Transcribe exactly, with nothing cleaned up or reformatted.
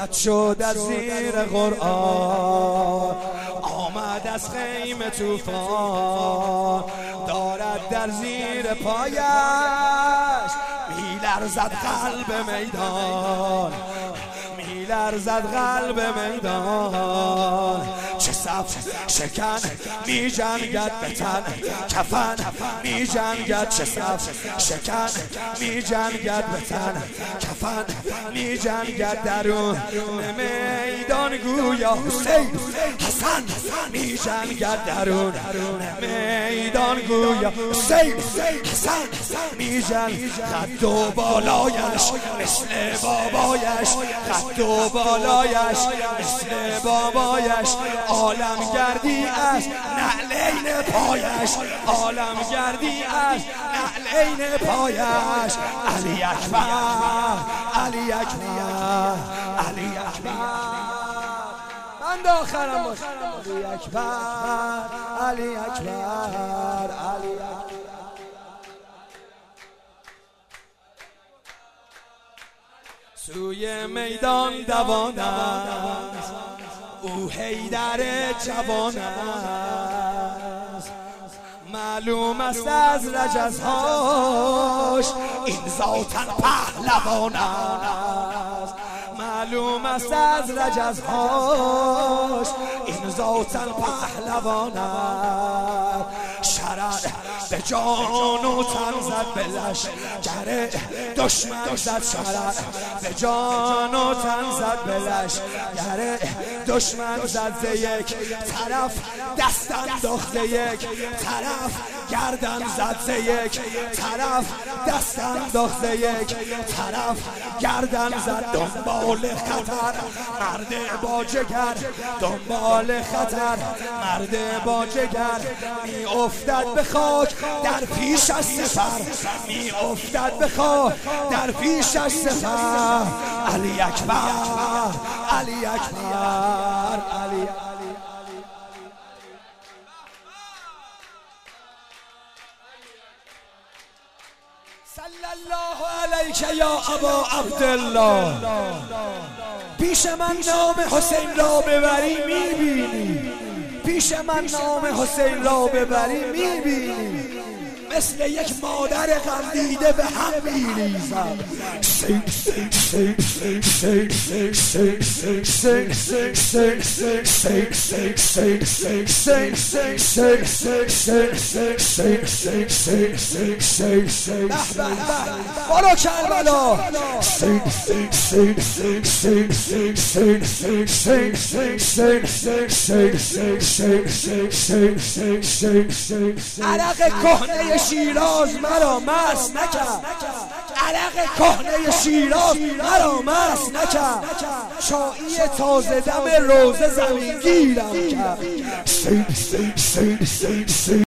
رد شد از زیر قرآن، آمد از خیمه طوفان، دارد در زیر پایش میلرزد قلب میدان، میلرزد قلب میدان. چه صف شکن می جنگد به تن کفن می جنگد، چه صف شکن می جنگد به تن کفن می جنگد، درون میدان گویا حسین حسن می جنگد، درون میدان گویا حسین حسن می جنگد. قد و بالایش مثل بابایش، قد و بالایش مثل بابایش، عالم گردی از نعلین پایش، عالم گردی از نعلین پایش. علی اکبر علی اکبر علی اکبر. بند آخرم باش. علی اکبر علی اکبر علی اکبر. سوی میدان دوان است، او حیدر جوان است، معلوم است از رجزهاش این ذاتن پهلوان است، معلوم است از رجزهاش این ذاتن پهلوان است. شرر به جان و تن زد به لشکر دشمن زد، شرر به جان و تن زد به لشکر دشمن زد. ز یک طرف دست انداخت، ز یک طرف گردن زد، ز یک طرف دست انداخت، ز یک طرف گردن زد. دنبال خطر مرد با جگر، دنبال خطر مرد با جگر، می افتد به خاک در پیش از سپر، می افتد به خاک در پیش از سپر. علی اکبر علی اکبر علی. صلی الله علیک یا ابا عبدالله. پیش من نام حسین را ببری میبینی، پیش من نام حسین را ببری میبینی، مثل یک مادر غمدیده به هم میریزم. برو کربلا. عرق کهنه شیراز مرا مست نکرد، عرق کهنه شیراز مرا مست نکرد، چایی تازه دم روزه زمین گیرم کرد.